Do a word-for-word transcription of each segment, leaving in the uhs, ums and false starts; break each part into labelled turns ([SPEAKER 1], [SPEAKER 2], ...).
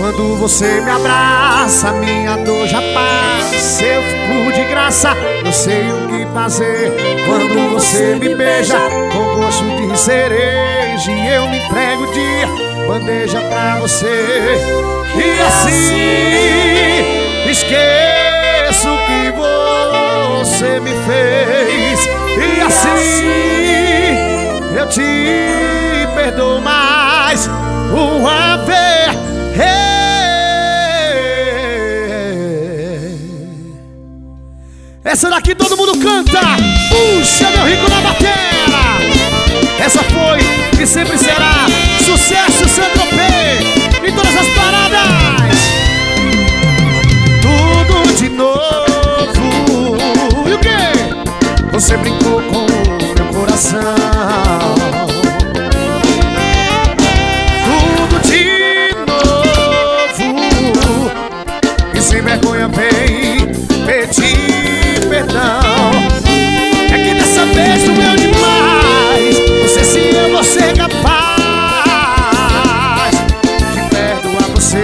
[SPEAKER 1] Quando você me abraça, minha dor já passa. Eu fico de graça, não sei o que fazer. Quando você me beija com gosto de cereja, e eu me entrego de bandeja pra você. E assim esqueço o que você me fez. E assim eu te perdoo mais uma vez. Essa daqui todo mundo canta. Puxa, meu rico na batera. Essa foi e sempre será sucesso Saint-Tropez em todas as paradas. Tudo de novo. E o quê? Você brincou com o meu coração. Tudo de novo. E sem vergonha vem pedir perdão. É que dessa vez doeu demais. Não sei se eu vou ser capaz de perdoar você,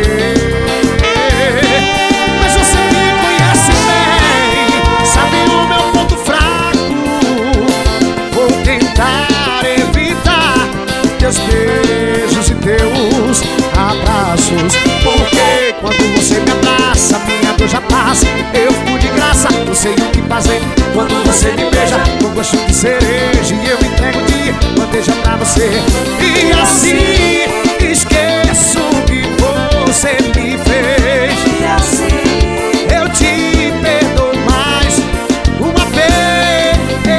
[SPEAKER 1] mas você me conhece bem, sabe o meu ponto fraco. Vou tentar evitar teus beijos e teus abraços, porque quando você me abraça, minha dor já passa. Eu fico de graça, não sei o que fazer. Quando você me beija com gosto de cereja, e eu me entrego de bandeja pra você. E assim esqueço o que você me fez. E assim eu te perdoo mais uma vez.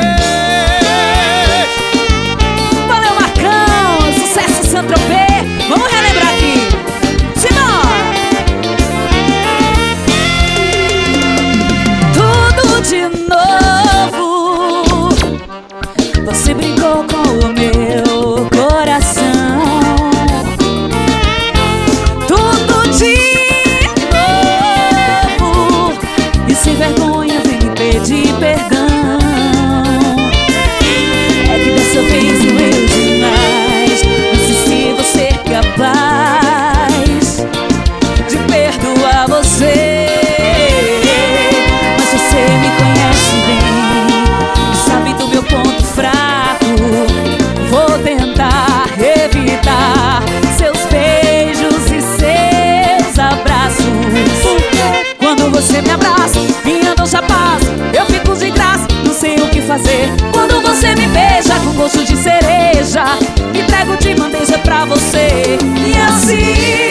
[SPEAKER 2] Valeu, Marcão, sucesso Saint-Tropez. Vamos relembrar aqui. Simbora! Tudo de novo. Você brincou com o meu coração. Tudo de novo. E sem vergonha vem me pedir perdão. É que dessa vez doeu demais. Não sei se você é capaz de perdoar você, mas você me conhece bem e sabe do meu ponto fraco. Vou tentar evitar seus beijos e seus abraços, quando você me abraça, minha dor já passa. Eu fico de graça, não sei o que fazer. Quando você me beija com gosto de cereja, me entrego de bandeja pra você. E assim